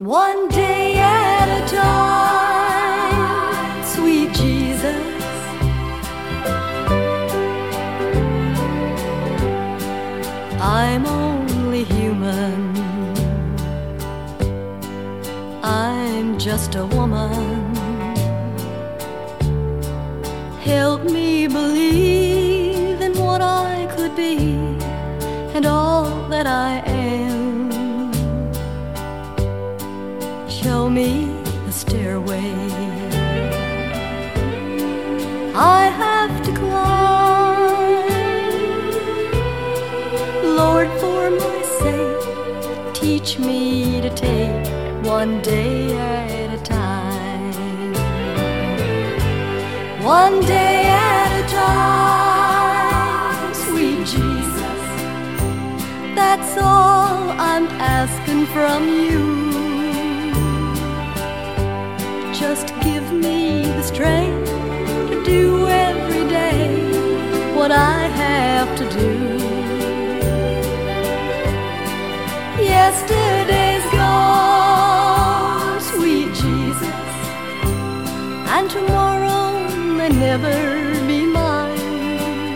One day at a time, sweet Jesus. I'm only human. I'm just a woman. Help me believe in what I could be and all that I am. Show me the stairway I have to climb. Lord, for my sake, teach me to take one day at a time. One day at a time, sweet Jesus. That's all I'm asking from you. Just give me the strength to do every day what I have to do. Yesterday's gone, sweet Jesus, and tomorrow may never be mine.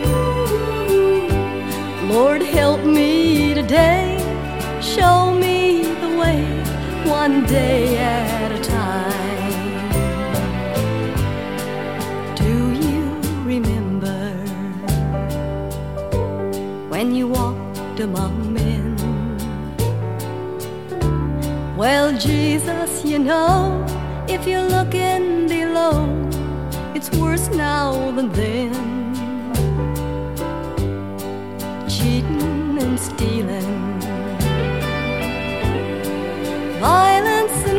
Lord, help me today, show me the way, one day at a time. When you walked among men, well, Jesus, you know, if you're looking below, it's worse now than then. Cheating and stealing, violence and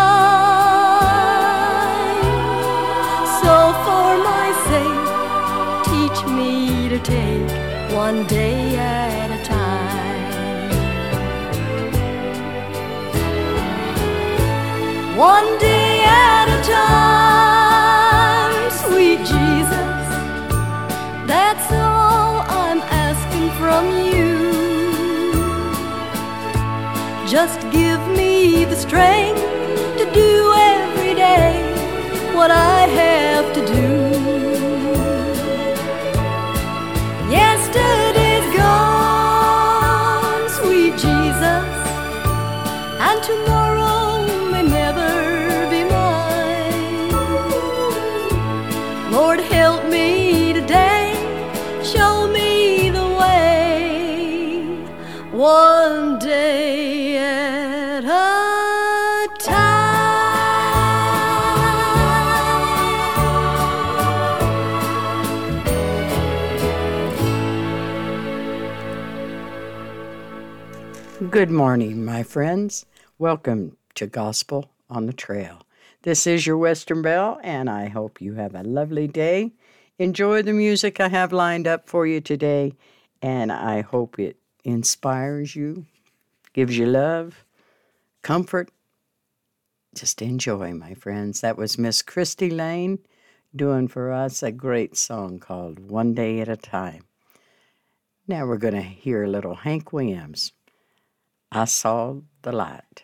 crime. So for my sake, teach me to take one day at a time. One day at a time, sweet Jesus. That's all I'm asking from you. Just give me the strength to do every day what I have to do. Yesterday's gone, sweet Jesus, and tomorrow may never be mine. Lord, help me today, show me the way, one day at a time. Good morning, my friends. Welcome to Gospel on the Trail. This is your Western Belle, and I hope you have a lovely day. Enjoy the music I have lined up for you today, and I hope it inspires you, gives you love, comfort. Just enjoy, my friends. That was Miss Christy Lane doing for us a great song called One Day at a Time. Now we're going to hear a little Hank Williams. I saw the light.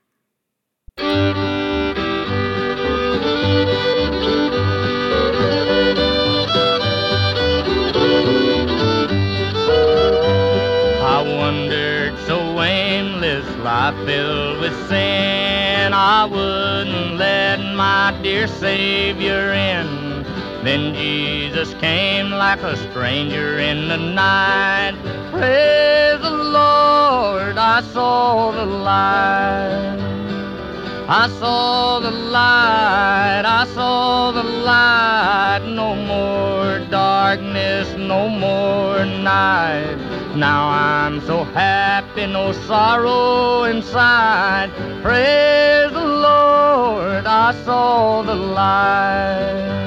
I wandered so aimless, life filled with sin, I wouldn't let my dear Savior in. Then Jesus came like a stranger in the night. Praise the Lord, I saw the light. I saw the light, I saw the light. No more darkness, no more night. Now I'm so happy, no sorrow inside. Praise the Lord, I saw the light.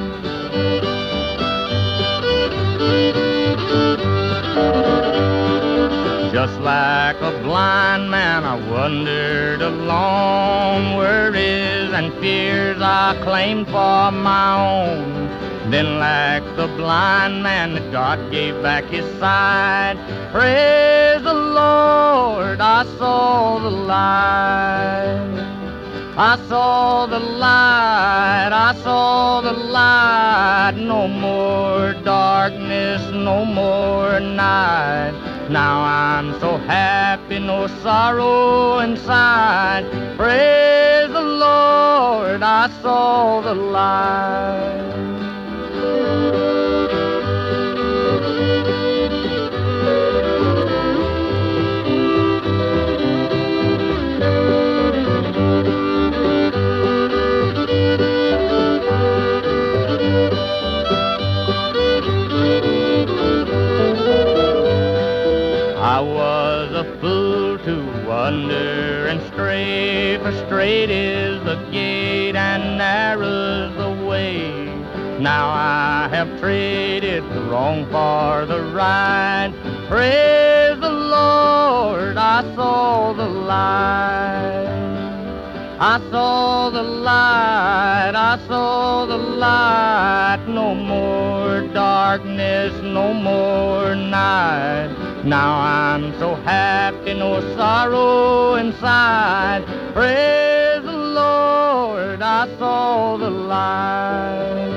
Just like a blind man, I wandered alone. Worries and fears I claimed for my own. Then like the blind man that God gave back his sight. Praise the Lord, I saw the light. I saw the light, I saw the light. No more darkness, no more night. Now I'm so happy, no sorrow inside. Praise the Lord, I saw the light. I was a fool to wander and stray, for straight is the gate and narrow's the way. Now I have traded the wrong for the right. Praise the Lord, I saw the light. I saw the light, I saw the light. No more darkness, no more night. Now I'm so happy, no sorrow inside. Praise the Lord, I saw the light.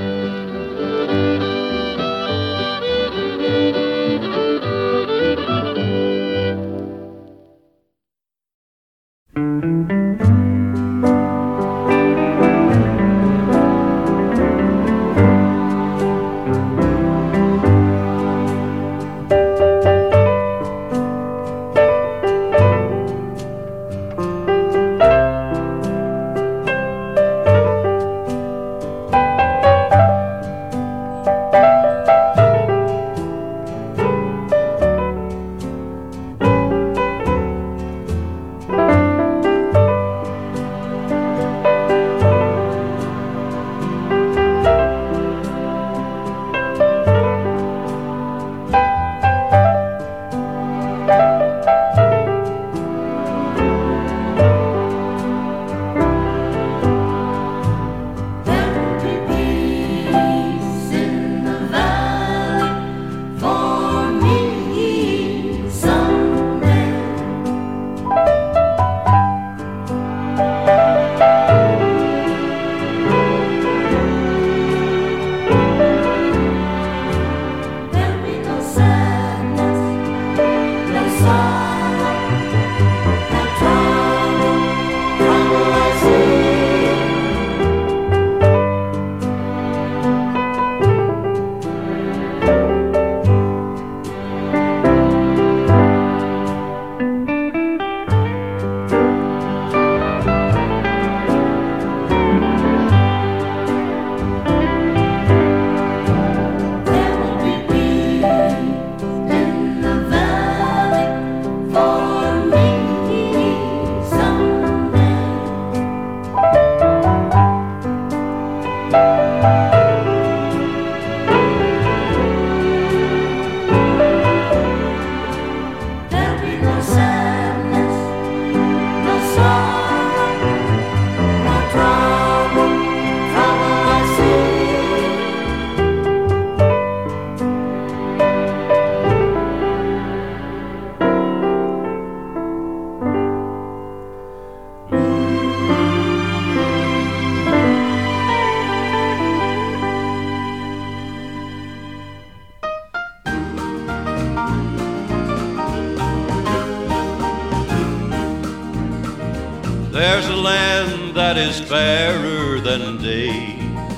There's a land that is fairer than day,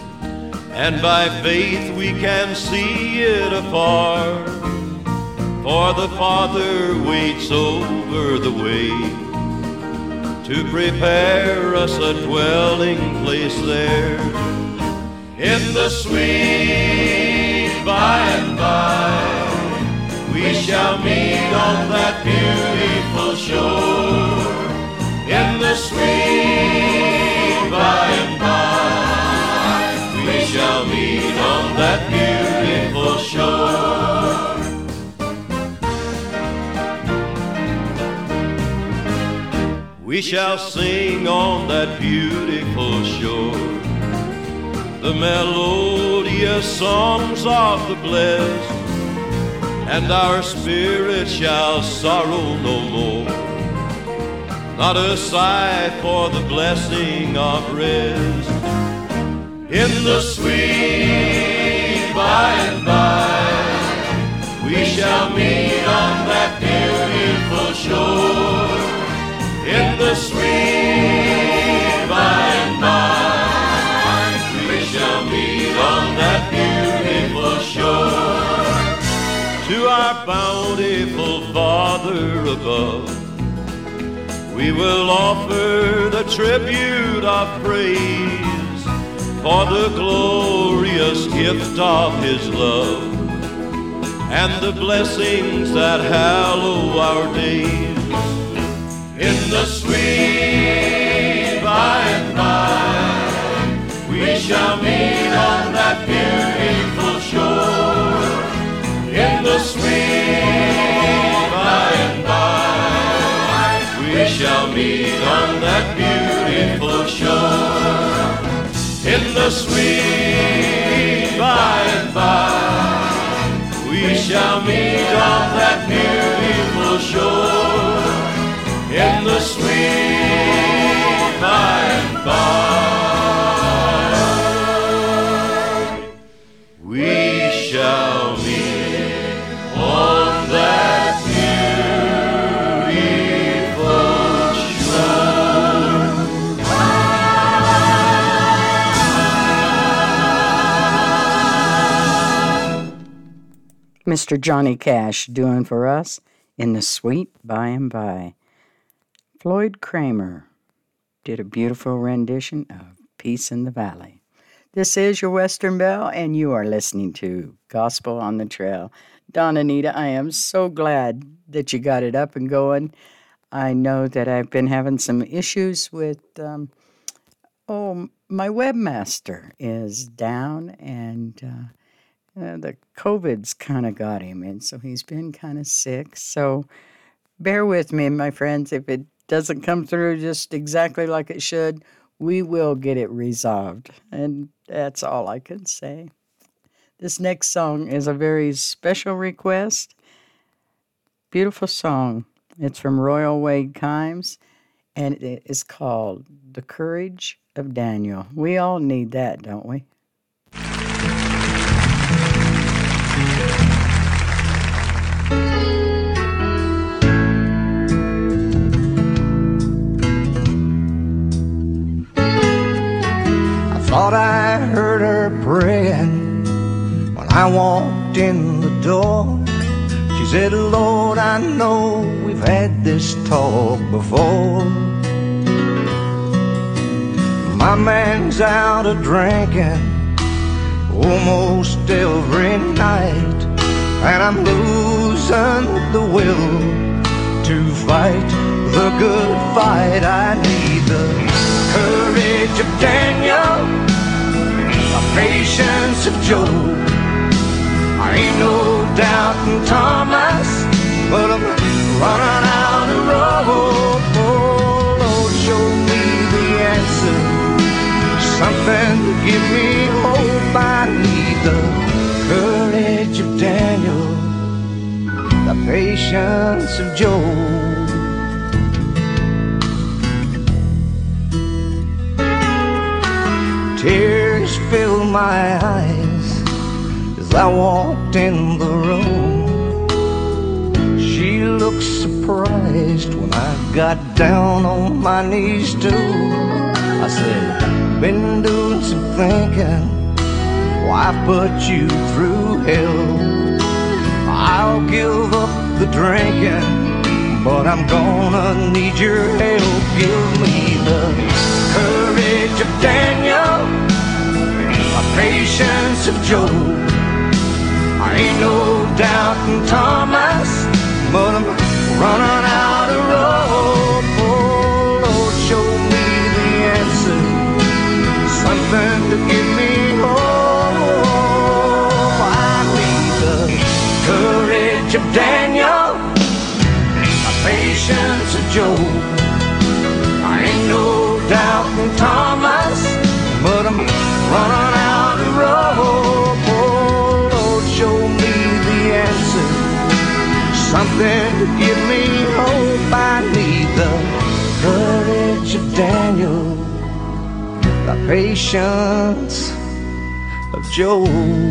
and by faith we can see it afar. For the Father waits over the way to prepare us a dwelling place there. In the sweet by and by, we shall meet on that beautiful shore. In the sweet by and by, we shall meet on that beautiful shore. We shall sing on that beautiful shore the melodious songs of the blessed, and our spirit shall sorrow no more. not a sigh for the blessing of rest. In the sweet by and by, we shall meet on that beautiful shore. In the sweet by and by, we shall meet on that beautiful shore. To our bountiful Father above, we will offer the tribute of praise for the glorious gift of His love and the blessings that hallow our days. In the sweet by and by, we shall meet on that beautiful shore. In the sweet by and by, we shall meet on that beautiful shore. In the sweet by and by, we shall meet on that beautiful shore. In the sweet by and by, we shall meet on that beautiful shore. Mr. Johnny Cash doing for us In the Sweet By and By. Floyd Kramer did a beautiful rendition of Peace in the Valley. This is your Western Belle, and you are listening to Gospel on the Trail. Don Anita, I am so glad that you got it up and going. I know that I've been having some issues with, my webmaster is down, and the COVID's kind of got him, and so he's been kind of sick. So bear with me, my friends. If it doesn't come through just exactly like it should, we will get it resolved. And that's all I can say. This next song is a very special request. Beautiful song. It's from Royal Wade Kimes, and it is called The Courage of Daniel. We all need that, don't we? Thought I heard her praying when I walked in the door. She said, Lord, I know we've had this talk before. My man's out a drinking almost every night, and I'm losing the will to fight the good fight. I need the courage of Daniel, the patience of Job. I ain't no doubting Thomas, but I'm running out of rope. Oh, Lord, show me the answer, something to give me hope. I need the courage of Daniel, the patience of Job. Tears filled my eyes as I walked in the room. She looked surprised when I got down on my knees too. I said, been doing some thinking, why put you through hell? I'll give up the drinking, but I'm gonna need your help. Give me the courage of Daniel, the patience of Job. I ain't no doubting Thomas, but I'm running out of rope. Oh, Lord, show me the answer, something to give me hope. I need the courage of Daniel, the patience of Job. I ain't no doubting Thomas, but I'm running out of rope. Oh, Lord, show me the answer, something to give me hope. the patience of Job.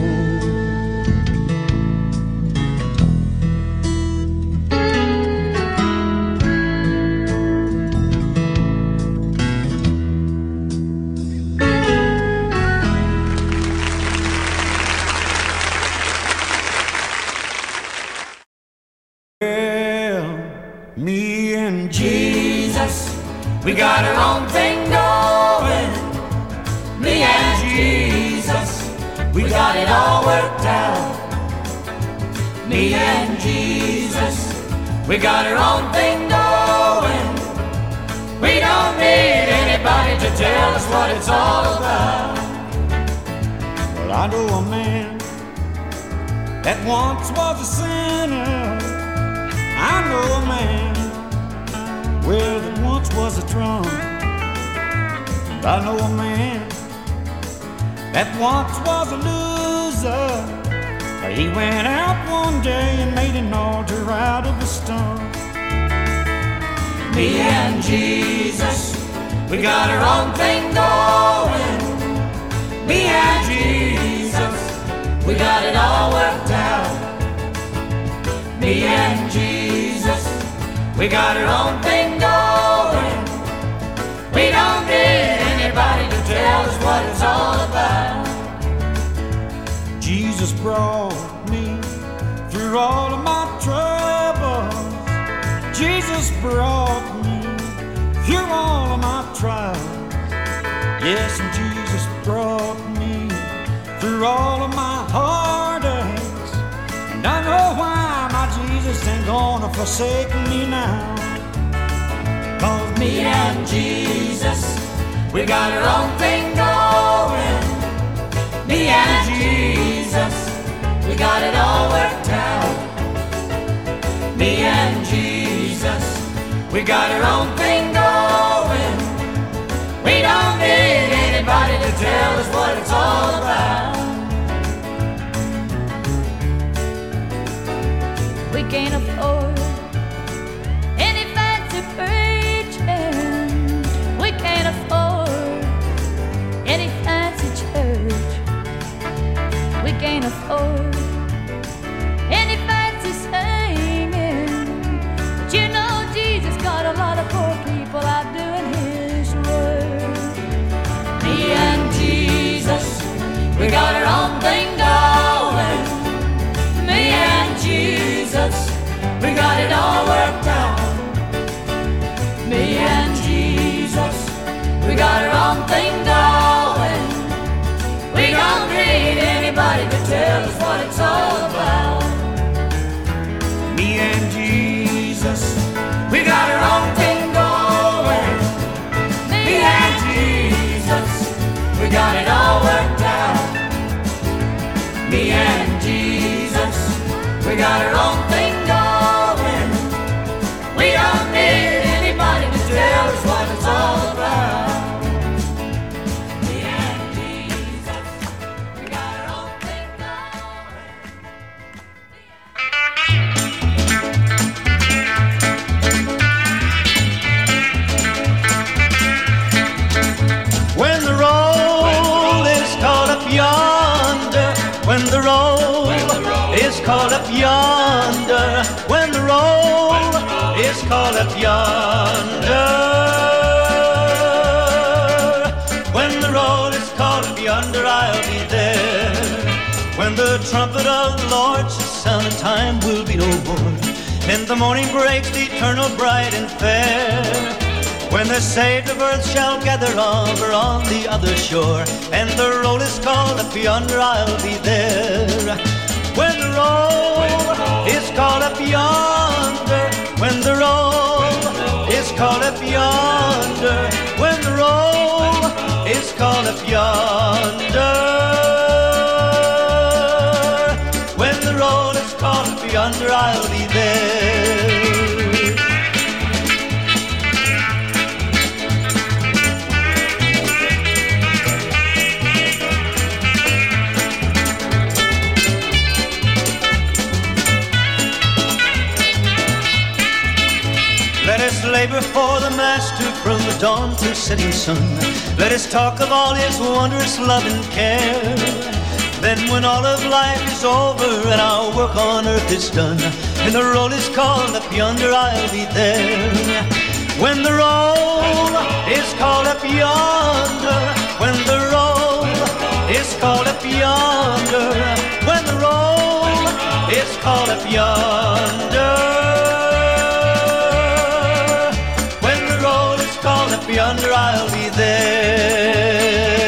Me and Jesus, we got our own thing going. Me and Jesus, we got it all worked out. Me and Jesus, we got our own thing going. We don't need anybody to tell us what it's all about. Well, I know a man that once was a sinner. I know a man, well, that once was a drunk. And I know a man that once was a loser. He went out one day and made an altar out of a stump. Me and Jesus, we got our own thing going. Me and Jesus, we got it all worked out. Me and Jesus, we got our own thing going. We don't need anybody to tell us what it's all about. Jesus brought me through all of my troubles. Jesus brought me through all of my trials. Yes, and Jesus brought me through all of my heartaches. And I know why my Jesus ain't gonna forsake me now. 'Cause me and Jesus, we got our own thing going. Me and Jesus, we got it all worked out. Me and Jesus, we got our own thing going. We don't need anybody to tell us what it's all about. We can't afford any fancy preaching. We can't afford any fancy church. We can't afford any fancy singing. But you know Jesus got a lot of poor people out doing His work. Me and Jesus, we got our own thing going. Me and Jesus, we got it all worked out. Me and Jesus, we got our own thing going. We don't need anybody to tell us what it's all about. Me and Jesus, we got our own thing going. Me and Jesus, we got it all worked out. Me and Jesus, we got our own thing going. We don't need anybody to tell us what it's all about. Me and Jesus, we got our own thing going. When the roll is called up yonder, when the roll is called up yonder, when the roll is called up yonder, when the roll is called up yonder, I'll be there. When the trumpet of the Lord shall sound, and time will be no more, and the morning breaks eternal, bright and fair. When the saved of earth shall gather over on the other shore, and the roll is called up yonder, I'll be there. When the roll is called up yonder, when the roll is called up yonder, when the roll is called up yonder, when the roll is called up yonder, I'll be there. Let us labor for the Master from the dawn to setting sun. Let us talk of all his wondrous love and care. Then when all of life is over and our work on earth is done, and the roll is called up yonder, I'll be there. When the roll is called up yonder, when the roll is called up yonder, when the roll is called up yonder, when the roll is called up yonder, I'll be there.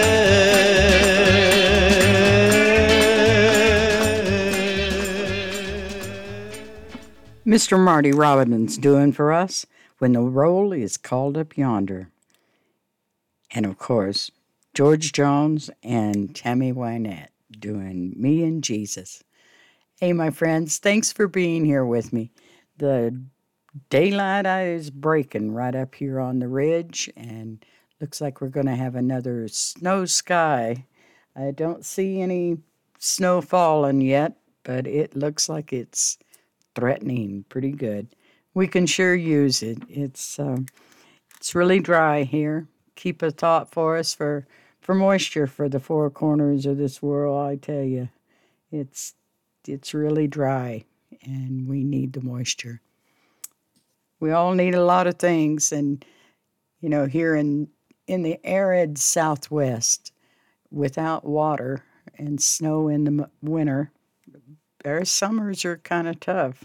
Mr. Marty Robbins doing for us When the Roll is Called Up Yonder. And of course, George Jones and Tammy Wynette doing Me and Jesus. Hey, my friends, thanks for being here with me. The daylight is breaking right up here on the ridge, and looks like we're going to have another snow sky. I don't see any snow falling yet, but it looks like it's threatening pretty good. We can sure use it. It's really dry here. Keep a thought for us for moisture for the four corners of this world. I tell you, it's really dry, and we need the moisture. We all need a lot of things, and you know, here in the arid Southwest, without water and snow in the winter, our summers are kind of tough.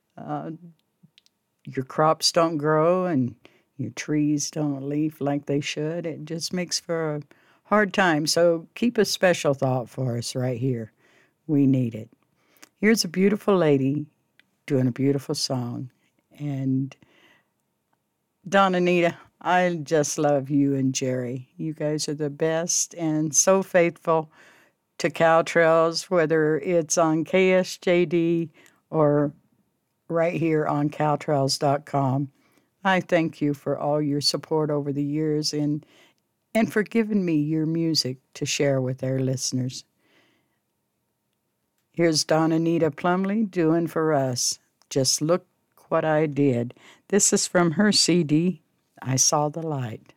Your crops don't grow and your trees don't leaf like they should. It just makes for a hard time. So keep a special thought for us right here. We need it. Here's a beautiful lady doing a beautiful song. And Don Anita, I just love you and Jerry. You guys are the best and so faithful to Cow Trails, whether it's on KSJD or right here on cowtrails.com. I thank you for all your support over the years and for giving me your music to share with our listeners. Here's Don Anita Plumley doing for us Just Look What I Did. This is from her CD, I Saw the Light.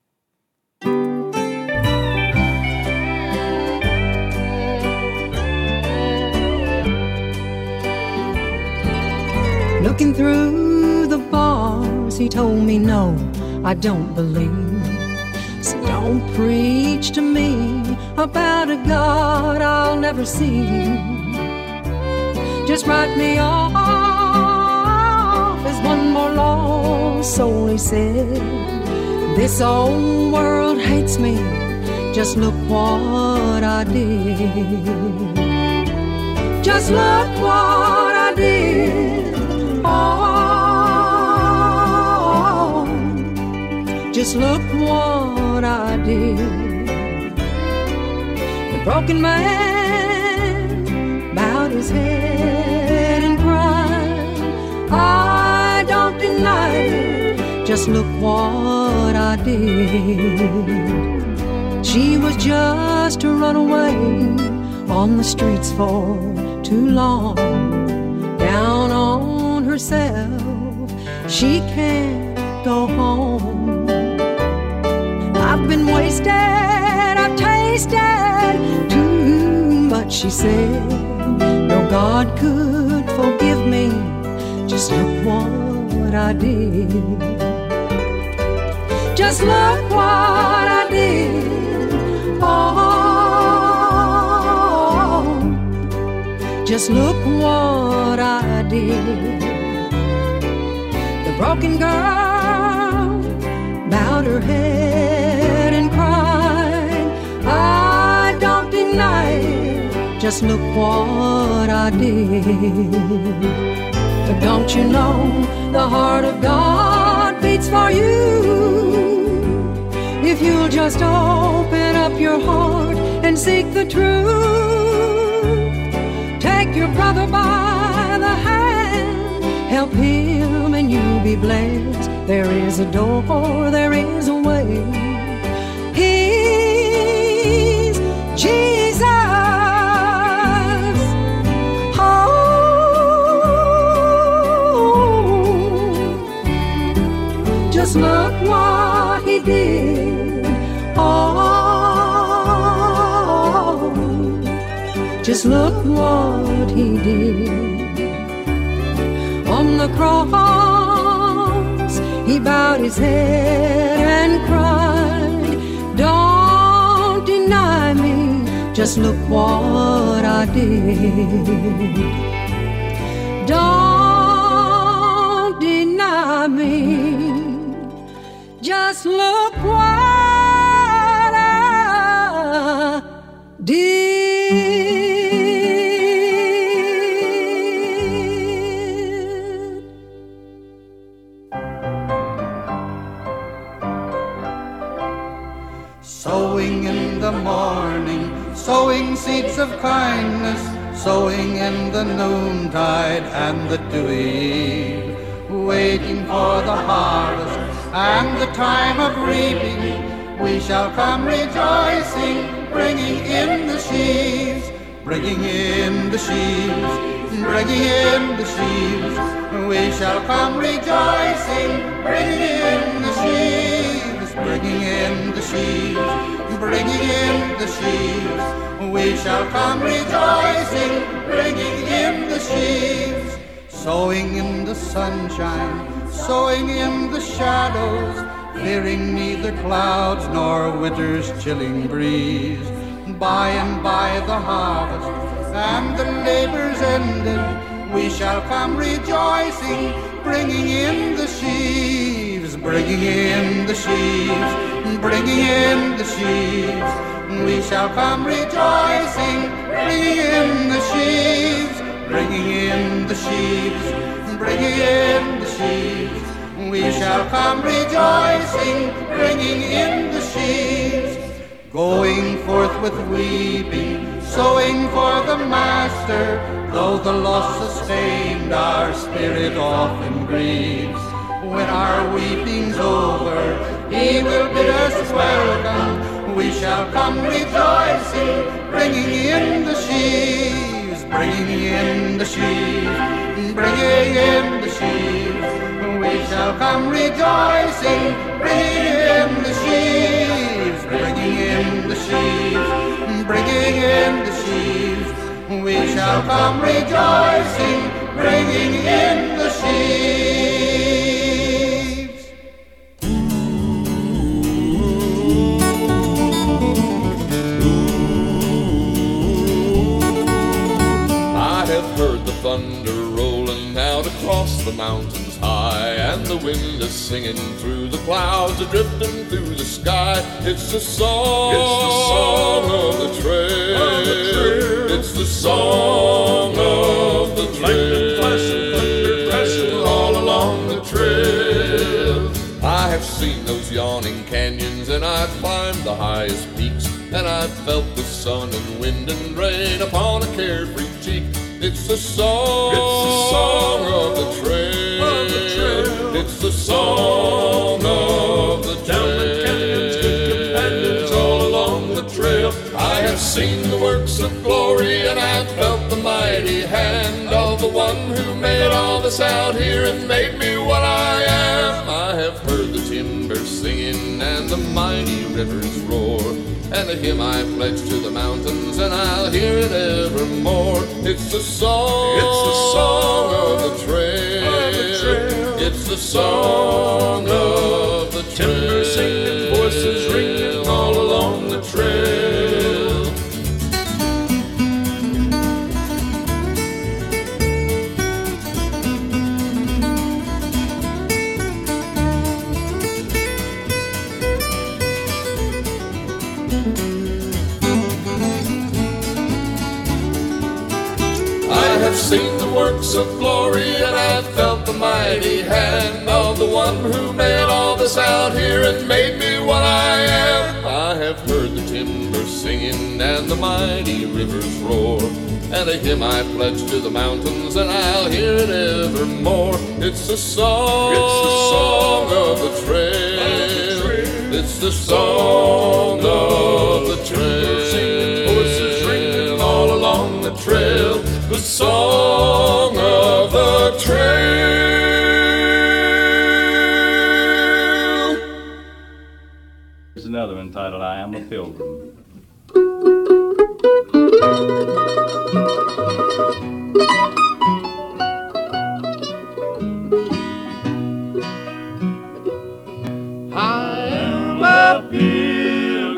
Looking through the bars, he told me, no, I don't believe. So don't preach to me about a God I'll never see. Just write me off as one more lost soul, he said. This old world hates me, just look what I did. Just look what I did. Oh, just look what I did. The broken man bowed his head and cried, I don't deny it, just look what I did. She was just a runaway on the streets for too long, down on herself, she can't go home. I've been wasted, I've tasted too much, she said. No God could forgive me, just look what I did. Just look what I did. Oh, just look what I did. The broken girl bowed her head and cried, I don't deny it, just look what I did. But don't you know the heart of God beats for you? If you'll just open up your heart and seek the truth, take your brother by the hand, help him and you'll be blessed. There is a door, there is a way. He's Jesus. Oh, just look what Just look what he did. On the cross, he bowed his head and cried, don't deny me, just look what I did. Don't deny me, just look what I did. Sowing in the morning, sowing seeds of kindness, sowing in the noontide and the dewy eve, waiting for the harvest and the time of reaping. We shall come rejoicing, bringing in the sheaves, bringing in the sheaves, bringing in the sheaves. We shall come rejoicing, bringing in the sheaves, bringing in the sheaves, bringing in the sheaves. We shall come rejoicing, bringing in the sheaves. Sowing in the sunshine, sowing in the shadows, fearing neither clouds nor winter's chilling breeze. By and by the harvest and the labor's ended, we shall come rejoicing, bringing in the sheaves, bringing in the sheaves, bringing in the sheaves. We shall come rejoicing, bringing in the sheaves, bringing in the sheaves, bringing in the sheaves. We shall come rejoicing, bringing in the sheaves. Going forth with weeping, sowing for the Master, though the loss sustained our spirit often grieves. When our weeping's over, he will bid us welcome. We shall come rejoicing, bringing in the sheaves, bringing in the sheaves, bringing in the sheaves. We shall come rejoicing, bringing in the sheaves, bringing in the sheaves, bringing in the sheaves. We shall come rejoicing, bringing in the sheaves. I have heard the thunder rolling out across the mountains high, and the wind is singing through the clouds, drifting through the sky. It's the song, of the trail. It's the song of the trail. All along the trail. I have seen those yawning canyons, and I've climbed the highest peaks, and I've felt the sun and wind and rain upon a carefree cheek. It's the song of the trail. It's the song of the trail. Canyons all along the trail. I have seen the works of glory, and I've felt the mighty hand of the one who made all this out here and made me what I am. I have heard the timber singing and the mighty rivers roar, and a hymn I pledge to the mountains, and I'll hear it evermore. It's the song of the trail. It's the song of the trail. Timber singing, voices ringing all along the trail. I've seen the works of glory, and I've felt the mighty hand of the one who made all this out here and made me what I am. I have heard the timber singing and the mighty rivers roar, and a hymn I pledge to the mountains, and I'll hear it evermore. It's the song of the trail. It's the song of the trail. Singing voices ringing all along the trail. The song of the trail. Here's another one entitled I Am a Pilgrim. I am a pilgrim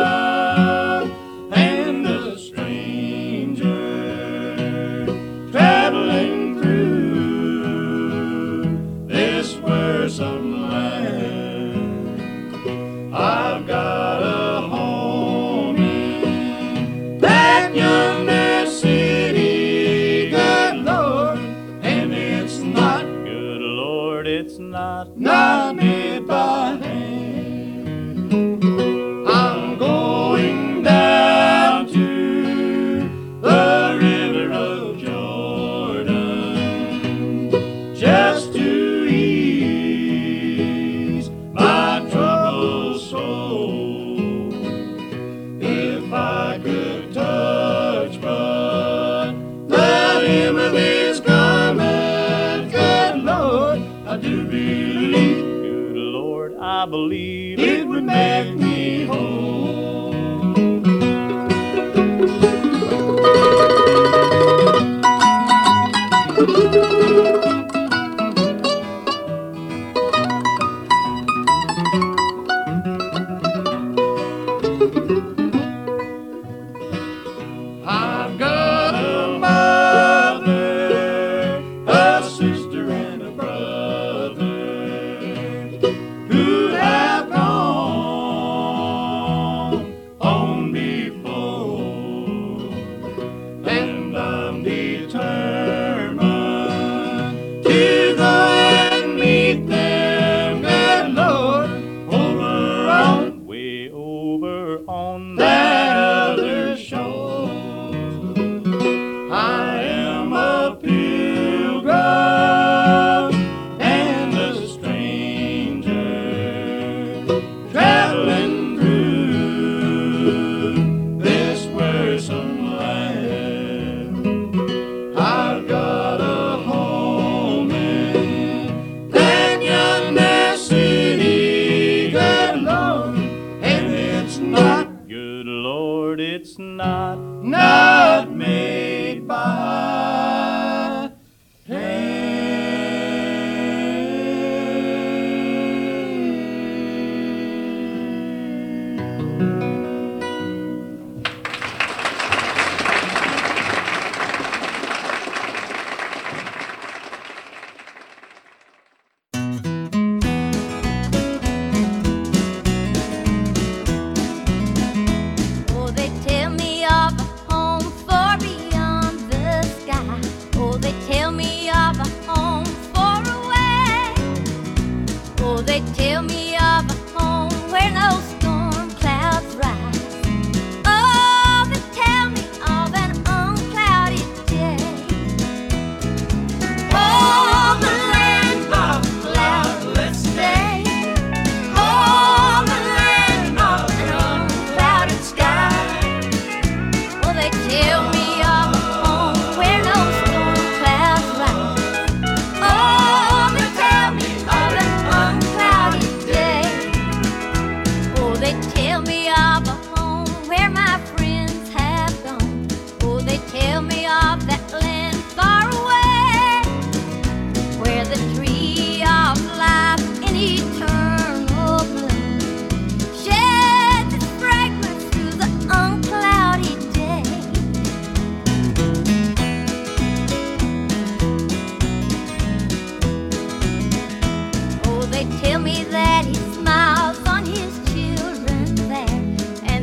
and a stranger, traveling through this wearisome land. I've got a home in that yonder city, good Lord, and it's not, good Lord, it's not made by hand. I'm going down to the river of Jordan just to ease my troubled soul. If I could touch but the hem of his garment, good Lord, I do believe, good Lord, I believe it would make me whole. I've got a mother, a sister, and a brother who have gone on before, and I'm determined to go and meet them, good Lord, way over on that other shore. I am a pilgrim and a stranger, traveling through this wearisome land. I've got a home in that yonder city, good Lord, and it's not, good Lord, it's not made by Oh, they tell me of a home far beyond the sky. Oh, they tell me of a home far away. Oh, they tell me of a home where no storm clouds rise. Oh, they tell me of an unclouded day. Oh, the land of cloudless day. Oh, the land of an unclouded sky. Oh, they tell me of a home where no storm clouds rise. Oh, they tell me of an unclouded day. Oh, they tell me of a home where my friends have gone. Oh, they tell me of that land far away, where the tree of life in eternal bloom sheds its fragrance through the unclouded day. Oh, they tell me that he smiles on his children there, and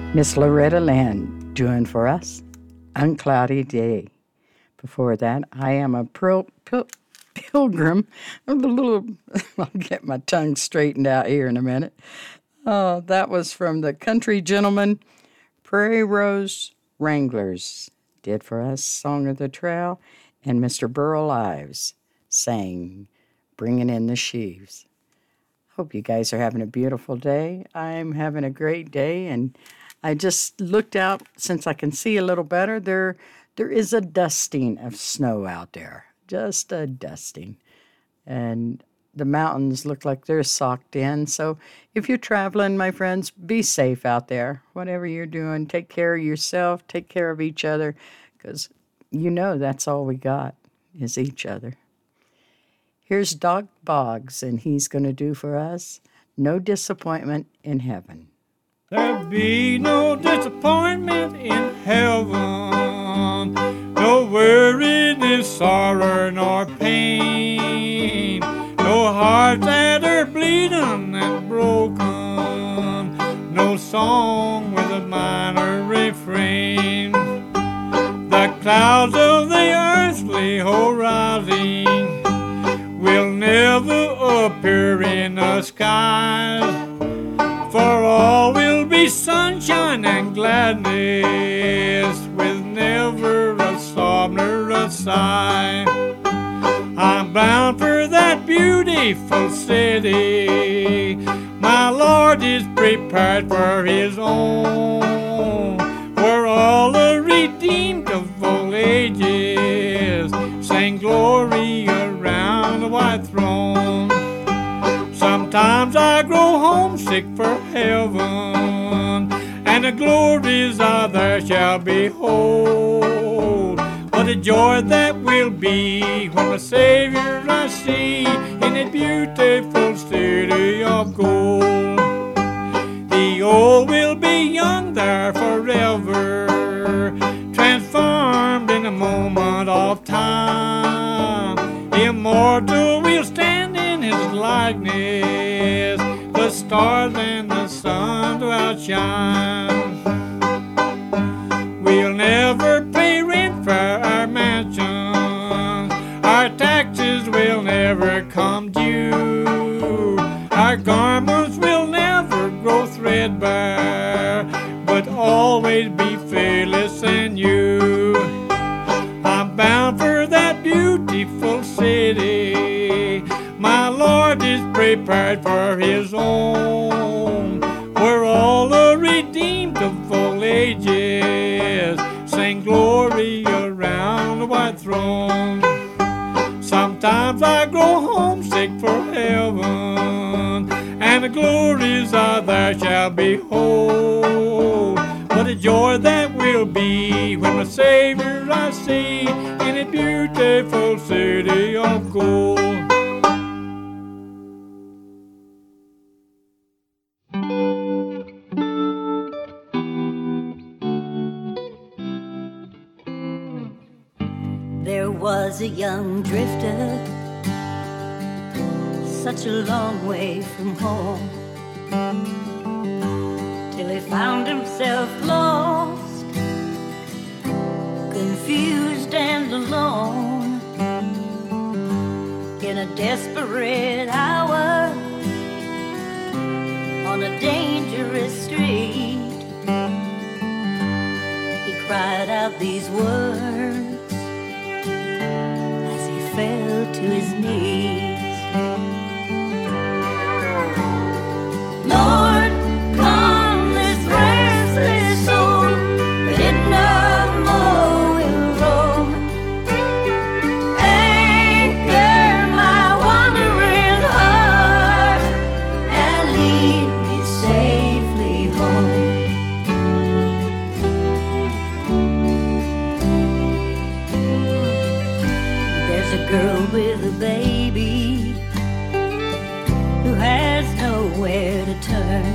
Miss Loretta Lynn doing for us Uncloudy Day. Before that, I Am a Pilgrim. I'll get my tongue straightened out here in a minute. Oh, that was from the Country Gentlemen. Prairie Rose Wranglers did for us Song of the Trail. And Mr. Burl Ives sang Bringing in the Sheaves. Hope you guys are having a beautiful day. I'm having a great day, and I just looked out since I can see a little better. There is a dusting of snow out there, just a dusting. And the mountains look like they're socked in. So if you're traveling, my friends, be safe out there. Whatever you're doing, take care of yourself, take care of each other, because you know that's all we got is each other. Here's Doc Boggs, and he's going to do for us No Disappointment in Heaven. There'll be no disappointment in heaven, no worry, no sorrow, nor pain, no hearts that are bleeding and broken, no song with a minor refrain. The clouds of the earthly horizon will never appear in the skies, for all will be sunshine and gladness, with never a sob nor a sigh. I'm bound for that beautiful city my Lord is prepared for his own, where all the redeemed of all ages sing glory around the white throne. Sometimes I grow homesick for heaven, and the glories I there shall behold. What a joy that will be when the Savior I see in a beautiful city of gold. The old will be young there forever, transformed in a moment of time. Immortal will stand in his likeness, the stars and the sun to outshine. We'll never pay rent for our mansion, our taxes will never come due, our garments will never grow threadbare, but always be fearless and new. I'm bound for that beautiful city my Lord is prepared for his own, where all the redeemed of all ages sing glory around the white throne. Sometimes I grow homesick for heaven, and the glories I there shall behold. What a joy that will be when the Savior I see in a beautiful city of gold. There was a young drifter, such a long way from home, till he found himself lost, confused and alone. In a desperate hour, on a dangerous street, he cried out these words as he fell to his knees. Lord, calm this restless soul that in no more will roam. Anchor my wandering heart and lead me safely home. There's a girl with a baby who has nowhere to turn.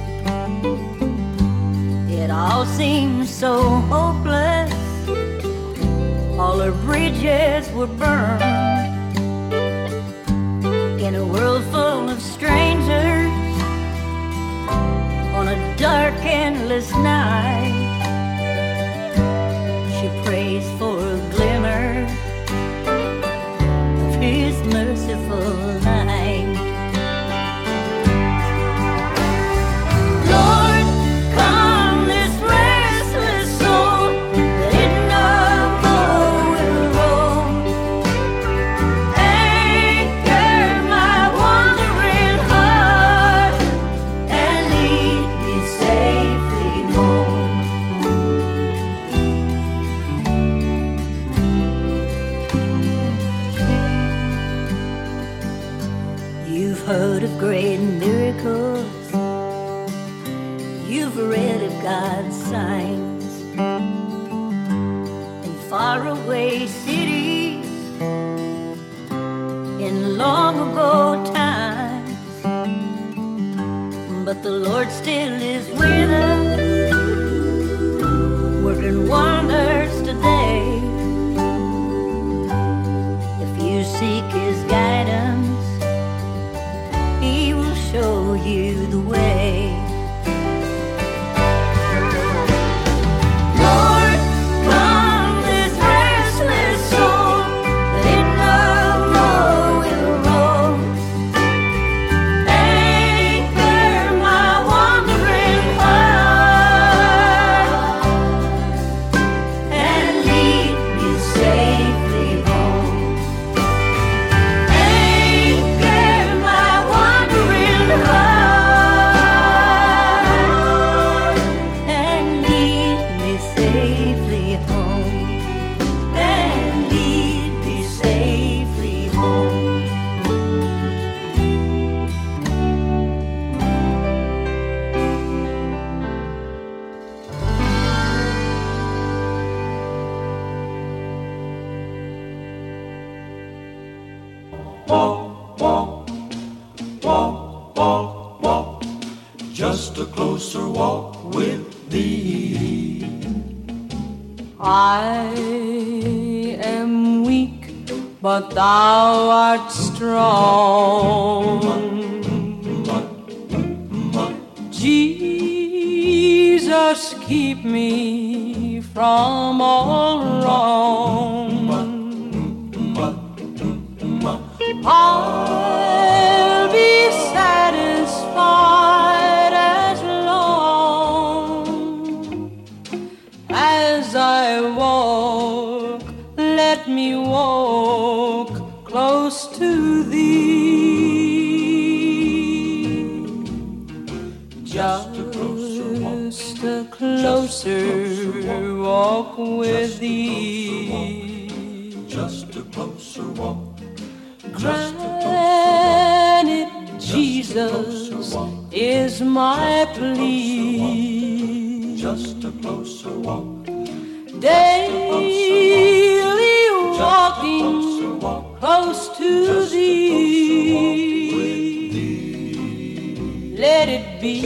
It all seems so hopeless, all her bridges were burned. In a world full of strangers, on a dark and endless night. She prays for a glimmer of his merciful light. Lord, calm this restless soul that it no more will roam. Anchor my wandering heart and lead me safely home. You've heard of great miracles, you've read of God's signs in faraway cities in long ago times. But the Lord still is with us, working wonders today. If you seek His guidance, He will show you the way. Lord, calm this restless soul that it no more will roam. Anchor my wandering heart and lead me safely home. Anchor my wandering heart and lead me safely home. And lead me safely home. Walk, walk, walk, walk, walk, just a closer walk with thee. I am weak, but thou art strong. Jesus, keep me from all wrong. I'll be satisfied as long as I walk. Let me walk close to thee. Just a closer walk with thee. Just a closer walk. Granted, Jesus is my plea. Just a closer walk. Daily walking close to thee. Let it be,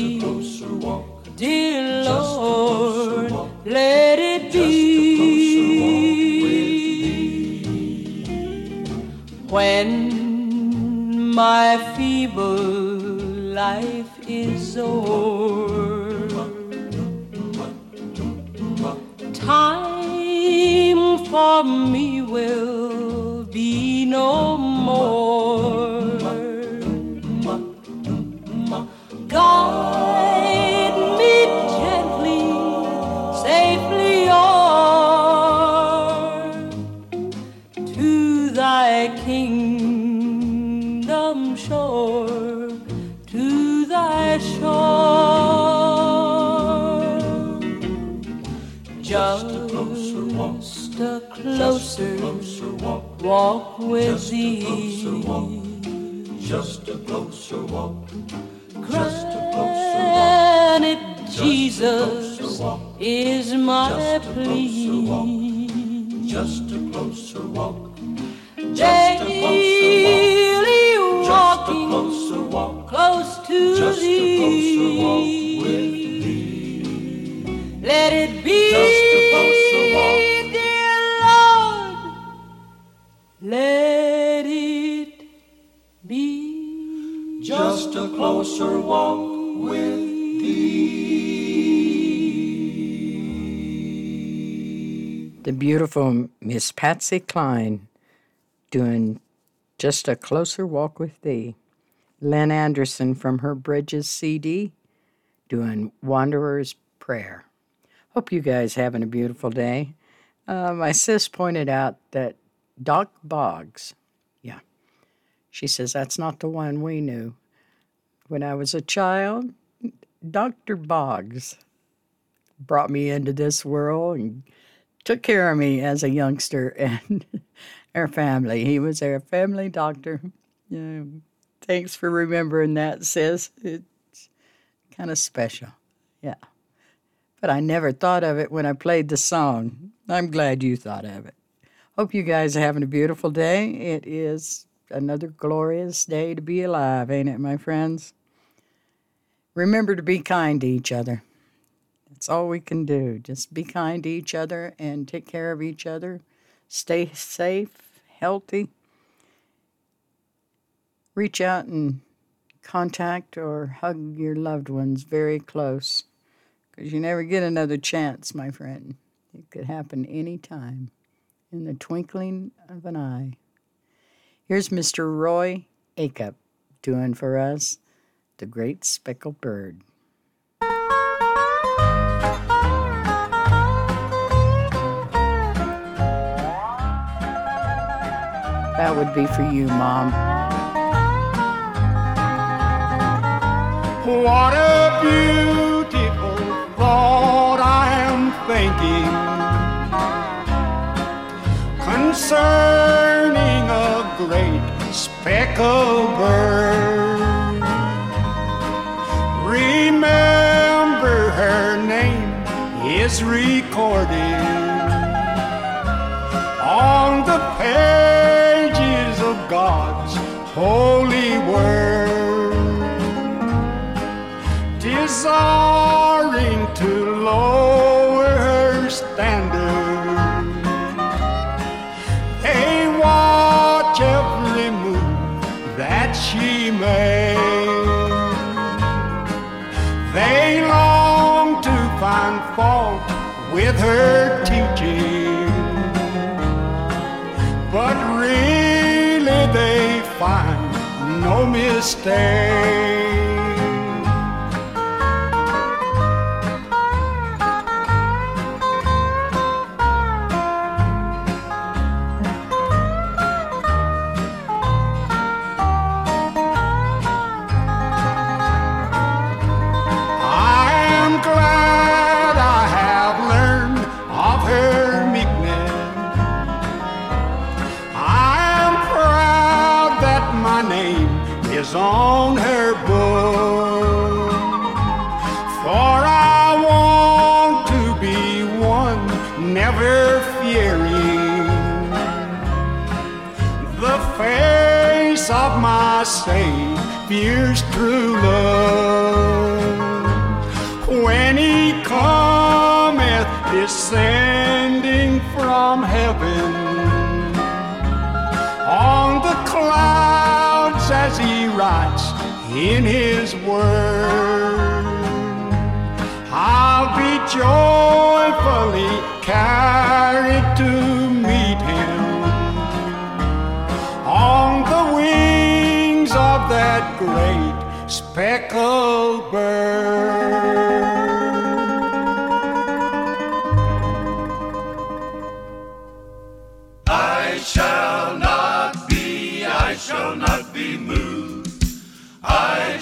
dear Lord, let it be. When my feeble life is o'er, time for me will be no more. Guide me gently, safely o'er to thy kingdom shore, to thy shore. Just a closer walk with thee. Just a closer walk. Granted, Jesus is my plea. Just a closer walk. Daily walking close to thee. Let it be, dear Lord, let it be. Just a closer walk with thee. The beautiful Miss Patsy Cline doing Just a Closer Walk with Thee. Lynn Anderson from her Bridges CD doing Wanderer's Prayer. Hope you guys having a beautiful day. My sis pointed out that Doc Boggs, yeah, she says that's not the one we knew. When I was a child, Dr. Boggs brought me into this world and took care of me as a youngster and our family. He was our family doctor. Yeah, thanks for remembering that, sis. It's kind of special. Yeah. But I never thought of it when I played the song. I'm glad you thought of it. Hope you guys are having a beautiful day. It is another glorious day to be alive, ain't it, my friends? Remember to be kind to each other. That's all we can do. Just be kind to each other and take care of each other. Stay safe, healthy. Reach out and contact or hug your loved ones very close, because you never get another chance, my friend. It could happen any time, in the twinkling of an eye. Here's Mr. Roy Acup doing for us The Great Speckled Bird. That would be for you, Mom. What a beautiful thought I am thinking concerning a great speckled bird. Remember, her name is recorded on the pages of God's holy word, desiring to lower her standard. They watch every move that she makes. They long to find fault with her teaching, but really they find no mistake. On her book, for I want to be one, never fearing the face of my Savior's true love, when he cometh descending from heaven on the clouds as he writes in his word. I'll be joyfully carried to meet him on the wings of that great speckled bird. I shall not be moved. I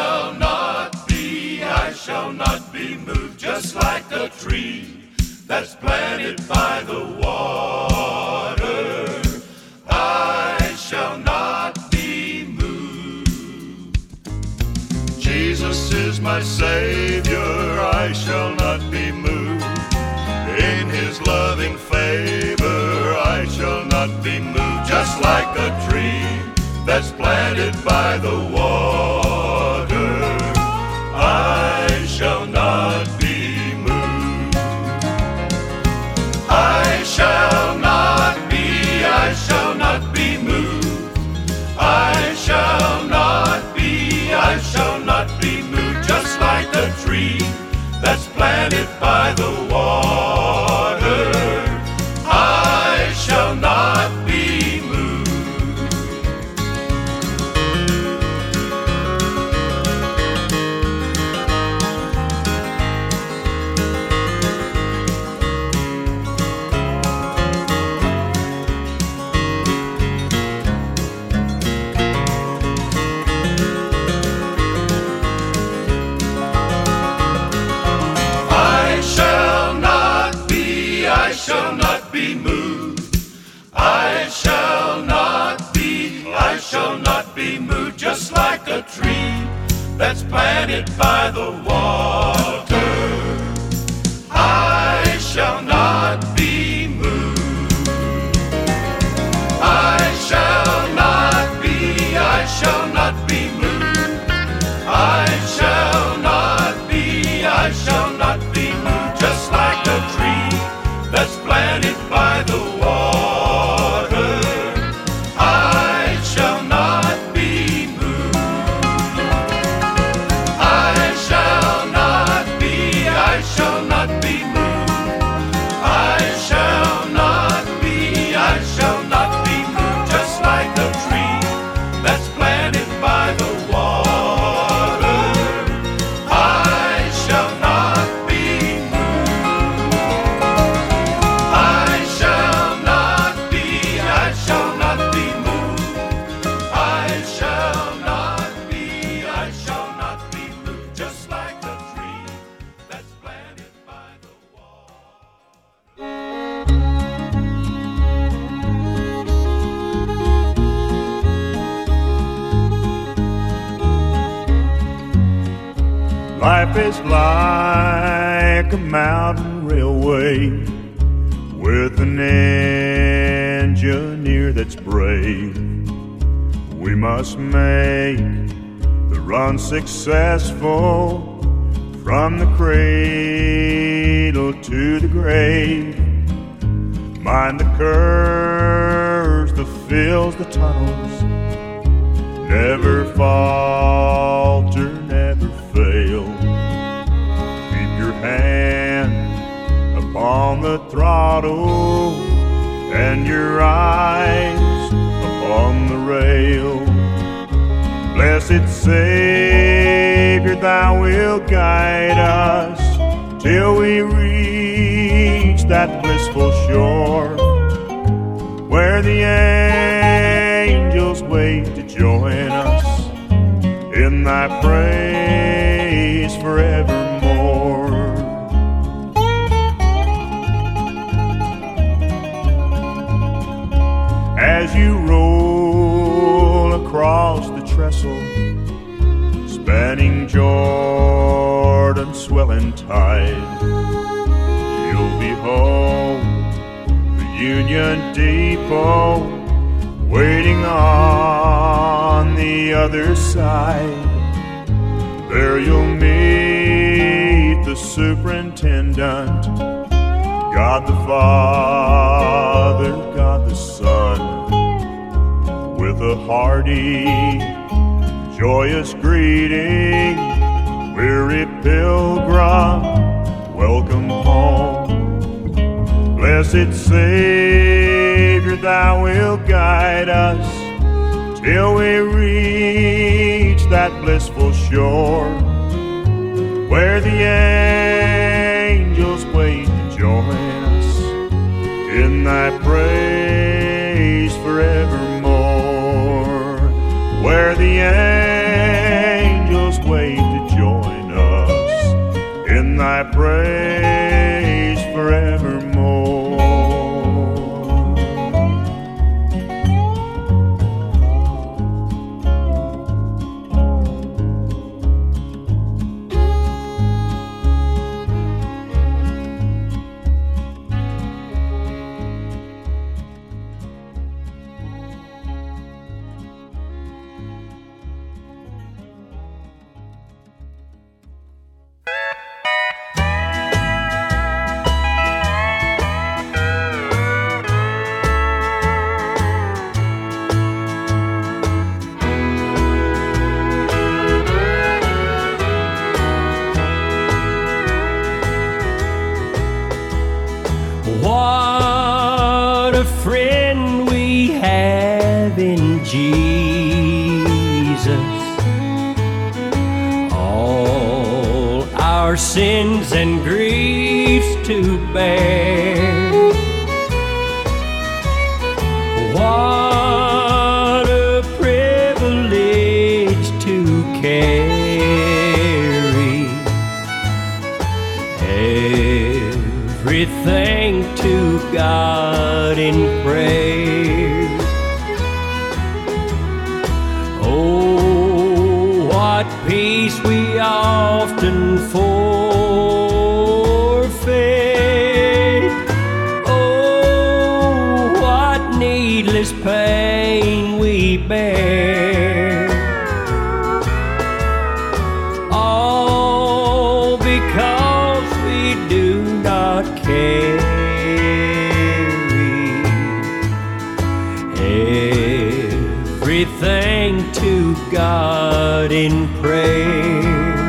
shall not be moved, just like a tree that's planted by the water. I shall not be moved. Jesus is my Savior, I shall not be moved. In his loving favor, I shall not be moved, just like a tree that's planted by the water. I shall not be moved. I shall not be moved. I shall not be moved, just like a tree that's planted by the water. shall not be moved, just like a tree that's planted by the water. I shall not be moved. I shall not be, I shall not be moved. I shall not be, I shall not be moved, just like a tree that's planted by the water. I shall not be moved. I shall not be, I shall not be moved. I shall not be, I shall not be moved, just like a tree that's planted by the water. I shall not be moved. I shall not be, I shall not be moved. I shall not be, I shall not be moved, just like a tree that's planted by the Life is like a mountain railway with an engineer that's brave. We must make the run successful from the cradle to the grave. Mind the curves, the fills, the tunnels. Never falter, never fail. Keep your hand upon the throttle and your eyes upon the rail. Blessed Savior, thou wilt guide us till we reach that blissful shore where the angels wait to join us in thy praise forevermore. As you roll across the trestle, spanning Jordan's swelling tide, you'll behold the Union Depot waiting on the other side. There you'll meet the superintendent, God the Father, God the Son, with a hearty, joyous greeting. Weary pilgrim, welcome home. Blessed Savior, thou wilt guide us till we reach that blissful shore where the angels wait to join us in thy praise forevermore, where the angels wait to join us in thy praise forevermore. What a friend we have in Jesus. All our sins and griefs to bear. What a privilege to carry everything to God in prayer. peace we often forfeit. Oh, what needless pain we bear, all because we do not carry everything to God in prayer.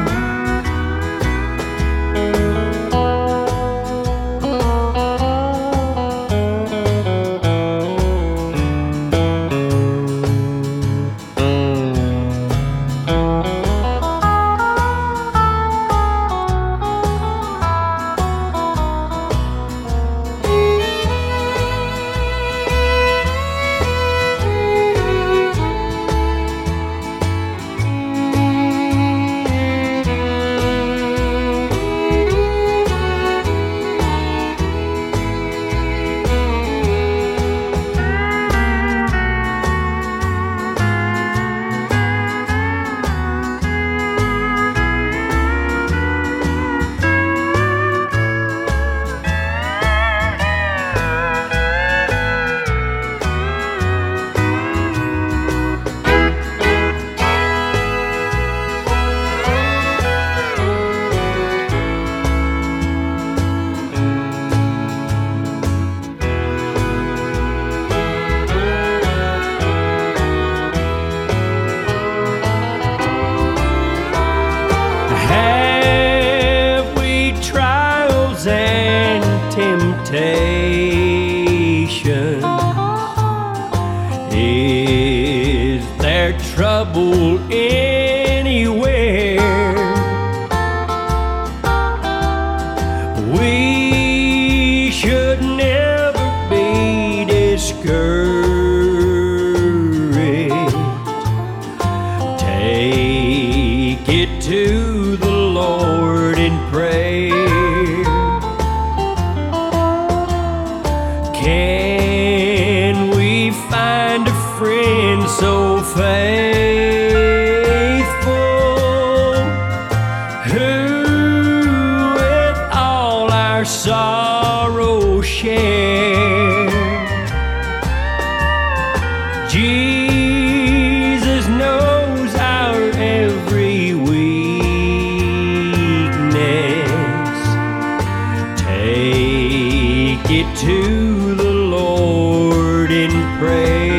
Temptation, is there trouble anywhere? We should never be discouraged. Take it to the Lord in prayer. Can we find a friend so faithful, who with all our sorrow share? Jesus knows our every weakness. Take it to the Lord in prayer.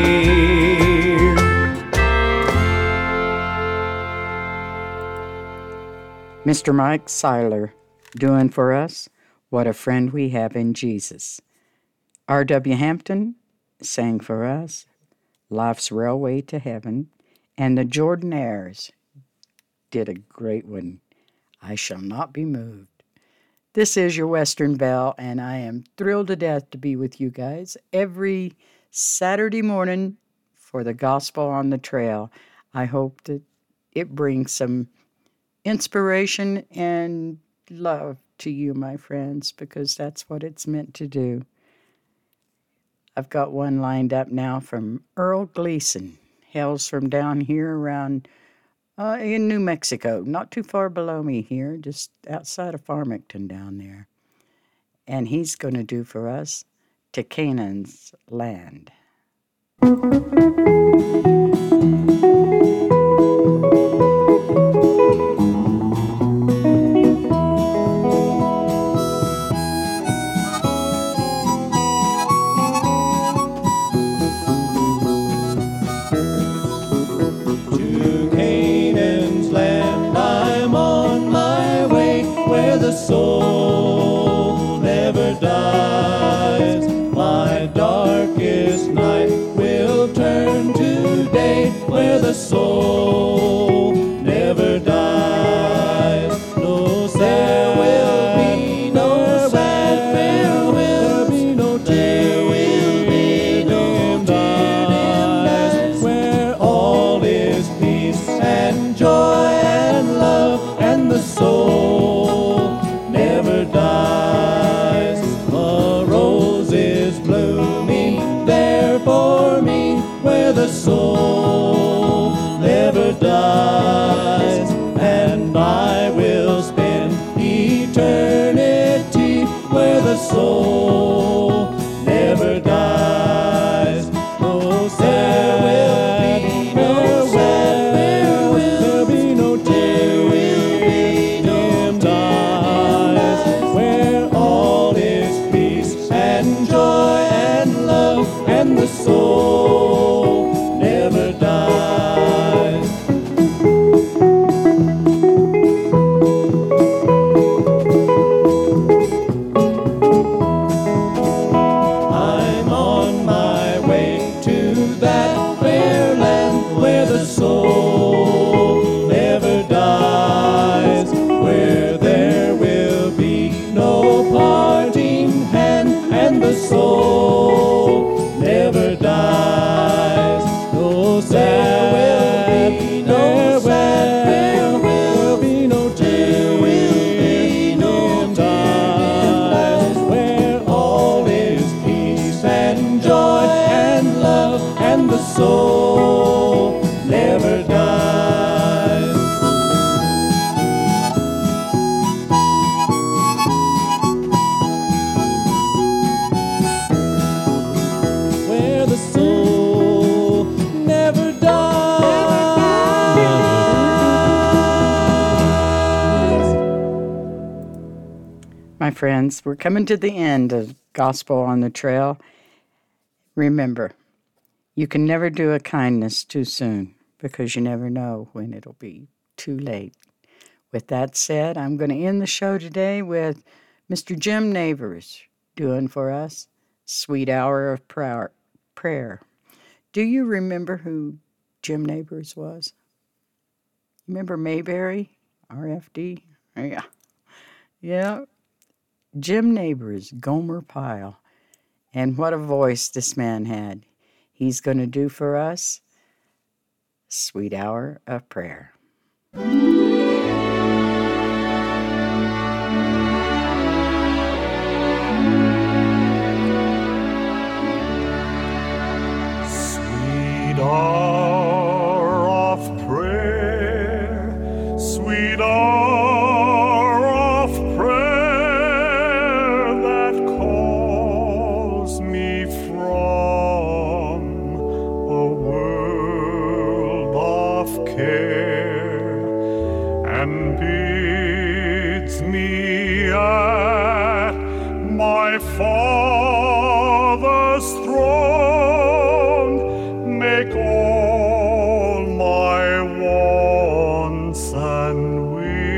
Mr. Mike Seiler doing for us What a Friend We Have in Jesus. R.W. Hampton sang for us Life's Railway to Heaven, and the Jordanaires did a great one, I Shall Not Be Moved. This is your Western Belle, and I am thrilled to death to be with you guys every Saturday morning for the Gospel on the Trail. I hope that it brings some inspiration and love to you, my friends, because that's what it's meant to do. I've got one lined up now from Earl Gleason, hails from down here around in New Mexico, not too far below me here, just outside of Farmington down there. And he's going to do for us To Canaan's Land. Soul never dies. My darkest night will turn to day, where the soul never dies. No sad, will be no sad farewells. There will be no tear-dimmed eyes, where all is peace and joy and love, and the soul never dies. A rose is blooming there for me, where the soul never dies. And My friends, we're coming to the end of Gospel on the Trail. Remember, you can never do a kindness too soon because you never know when it'll be too late. With that said, I'm going to end the show today with Mr. Jim Neighbors doing for us Sweet Hour of Prayer. Do you remember who Jim Neighbors was? Remember Mayberry, RFD? Yeah. Yeah. Jim Neighbors, Gomer Pyle. And what a voice this man had. He's going to do for us Sweet Hour of Prayer. Sweet hour of prayer, sweet hour of prayer that calls me from a world of care and bids me at my Father's throne make all my wants and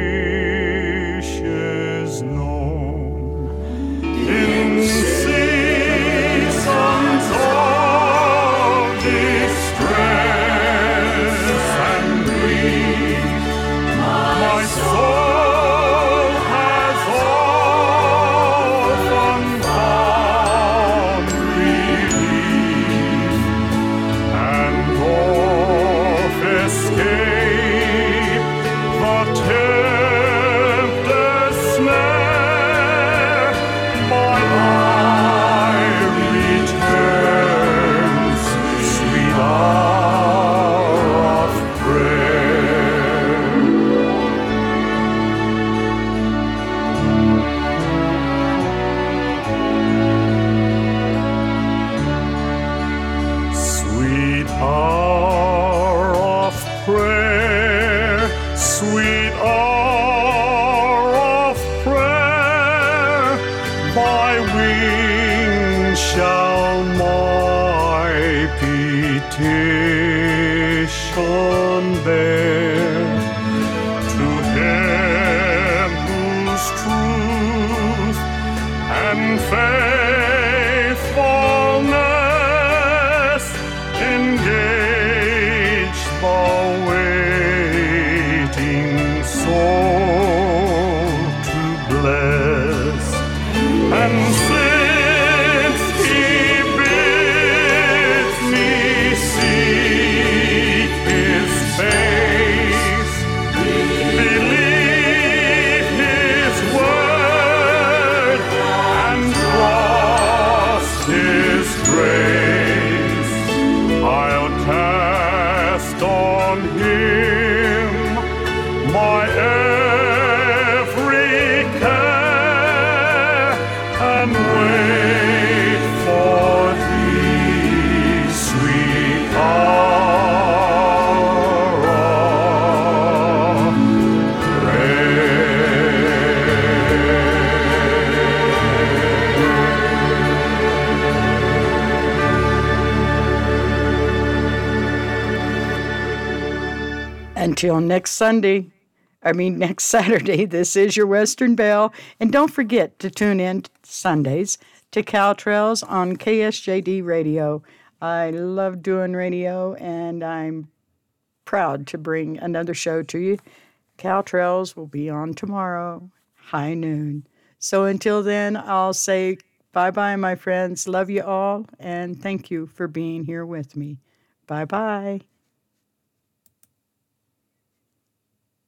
wishes known. In seasons of distress and grief, my soul has often found relief and oft escape the tempter's snare. My eye returns, sweet hour of prayer. Sweet hour of prayer, sweet hour of prayer, thy wings shall my petition bear to him whose truth and faithfulness engage the waiting soul to bless. And since he bids me seek his face, believe his word and trust his grace, I'll cast on him my every care and wait for thee, sweet hour of Until next Saturday, this is your Western Belle. And don't forget to tune in Sundays to Cal Trails on KSJD Radio. I love doing radio, and I'm proud to bring another show to you. Cal Trails will be on tomorrow, high noon. So until then, I'll say bye-bye, my friends. Love you all, and thank you for being here with me. Bye-bye.